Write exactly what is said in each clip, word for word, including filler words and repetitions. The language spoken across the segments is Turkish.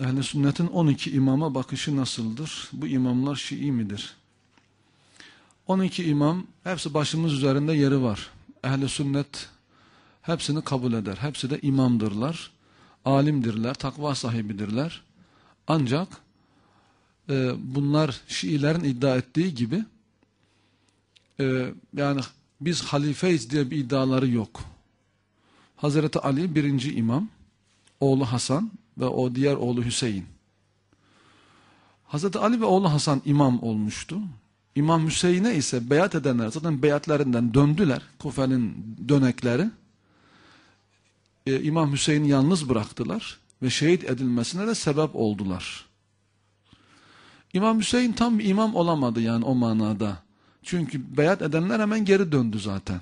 Ehl-i sünnetin on iki imama bakışı nasıldır? Bu imamlar Şii midir? on iki imam hepsi başımız üzerinde yeri var. Ehl-i sünnet hepsini kabul eder. Hepsi de imamdırlar. Alimdirler, takva sahibidirler. Ancak e, bunlar Şiilerin iddia ettiği gibi e, yani biz halifeyiz diye bir iddiaları yok. Hazreti Ali birinci imam, oğlu Hasan ve o diğer oğlu Hüseyin. Hazreti Ali ve oğlu Hasan imam olmuştu. İmam Hüseyin'e ise beyat edenler zaten beyatlerinden döndüler. Kufe'nin dönekleri. Ee, İmam Hüseyin'i yalnız bıraktılar ve şehit edilmesine de sebep oldular. İmam Hüseyin tam bir imam olamadı yani o manada. Çünkü beyat edenler hemen geri döndü zaten.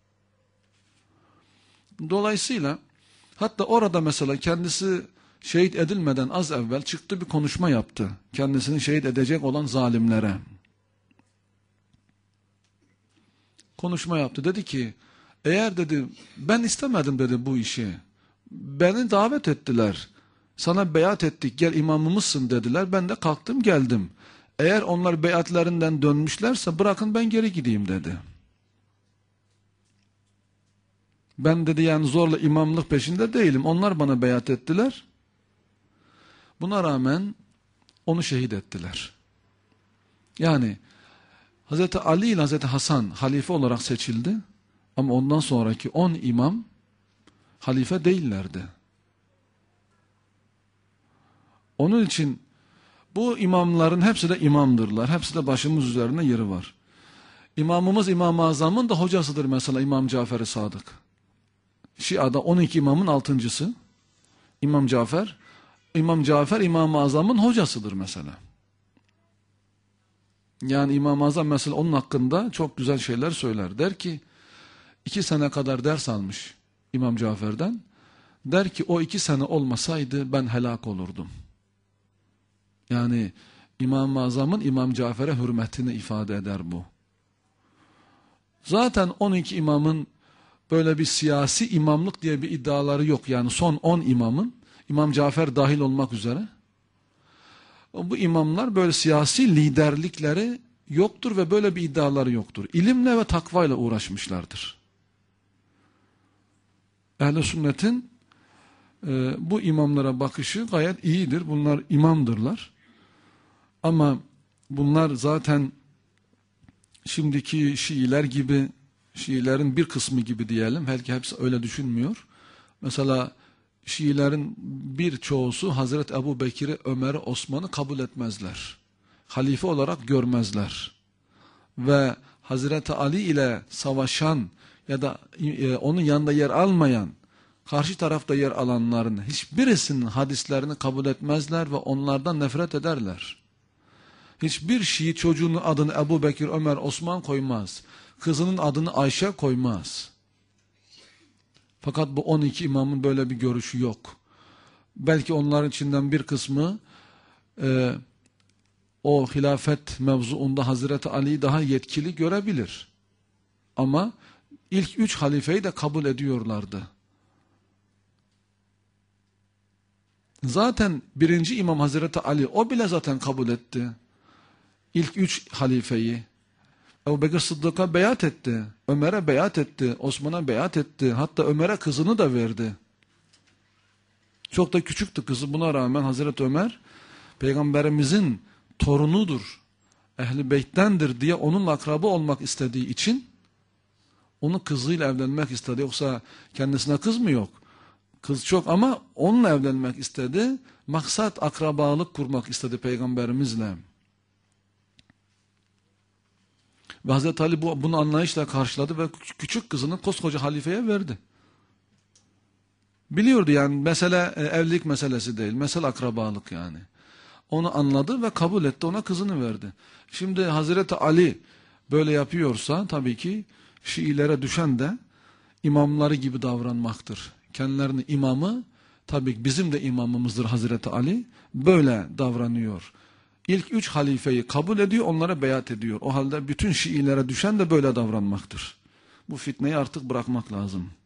Dolayısıyla hatta orada mesela kendisi şehit edilmeden az evvel çıktı bir konuşma yaptı. Kendisini şehit edecek olan zalimlere. Konuşma yaptı. Dedi ki eğer dedi ben istemedim dedi bu işi. Beni davet ettiler. Sana beyat ettik gel imamımızsın dediler. Ben de kalktım geldim. Eğer onlar beyatlerinden dönmüşlerse bırakın ben geri gideyim dedi. Ben dedi yani zorla imamlık peşinde değilim. Onlar bana beyat ettiler. Buna rağmen onu şehit ettiler. Yani Hazreti Ali ile Hazreti Hasan halife olarak seçildi. Ama ondan sonraki on imam halife değillerdi. Onun için bu imamların hepsi de imamdırlar. Hepsi de başımız üzerine yeri var. İmamımız İmam-ı Azam'ın da hocasıdır mesela İmam Cafer-i Sadık. Şia'da on iki imamın altıncısı. İmam Cafer. İmam Cafer İmam-ı Azam'ın hocasıdır mesela. Yani İmam-ı Azam mesela onun hakkında çok güzel şeyler söyler. Der ki iki sene kadar ders almış İmam Cafer'den. Der ki o iki sene olmasaydı ben helak olurdum. Yani İmam-ı Azam'ın İmam Cafer'e hürmetini ifade eder bu. Zaten on iki imamın böyle bir siyasi imamlık diye bir iddiaları yok. Yani son on imamın İmam Cafer dahil olmak üzere. Bu imamlar böyle siyasi liderlikleri yoktur ve böyle bir iddiaları yoktur. İlimle ve takvayla uğraşmışlardır. Ehl-i sünnetin e, bu imamlara bakışı gayet iyidir. Bunlar imamdırlar. Ama bunlar zaten şimdiki Şiiler gibi, Şiilerin bir kısmı gibi diyelim. Belki hepsi öyle düşünmüyor. Mesela Şiilerin birçoğusu Hazreti Ebu Bekir'i, Ömer'i, Osman'ı kabul etmezler. Halife olarak görmezler. Ve Hazreti Ali ile savaşan ya da e, onun yanında yer almayan, karşı tarafta yer alanların hiçbirisinin hadislerini kabul etmezler ve onlardan nefret ederler. Hiçbir Şii çocuğunun adını Ebu Bekir, Ömer, Osman koymaz. Kızının adını Ayşe koymaz. Fakat bu on iki imamın böyle bir görüşü yok. Belki onların içinden bir kısmı e, o hilafet mevzuunda Hazreti Ali'yi daha yetkili görebilir. Ama ilk üç halifeyi de kabul ediyorlardı. Zaten birinci imam Hazreti Ali o bile zaten kabul etti. İlk üç halifeyi. Ebu Bekir Sıddık'a beyat etti. Ömer'e beyat etti. Osman'a beyat etti. Hatta Ömer'e kızını da verdi. Çok da küçüktü kızı. Buna rağmen Hazreti Ömer Peygamberimizin torunudur. Ehl-i Beyt'tendir diye onunla akraba olmak istediği için onun kızıyla evlenmek istedi. Yoksa kendisine kız mı yok? Kız çok ama onunla evlenmek istedi. Maksat akrabalık kurmak istedi Peygamberimizle. Ve Hazreti Ali bu, bunu anlayışla karşıladı ve küçük kızını koskoca halifeye verdi. Biliyordu yani mesele e, evlilik meselesi değil. Mesele akrabalık yani. Onu anladı ve kabul etti. Ona kızını verdi. Şimdi Hazreti Ali böyle yapıyorsa tabii ki Şiilere düşen de imamları gibi davranmaktır. Kendilerinin imamı tabii bizim de imamımızdır Hazreti Ali. Böyle davranıyor. İlk üç halifeyi kabul ediyor, onlara beyat ediyor. O halde bütün Şiilere düşen de böyle davranmaktır. Bu fitneyi artık bırakmak lazım.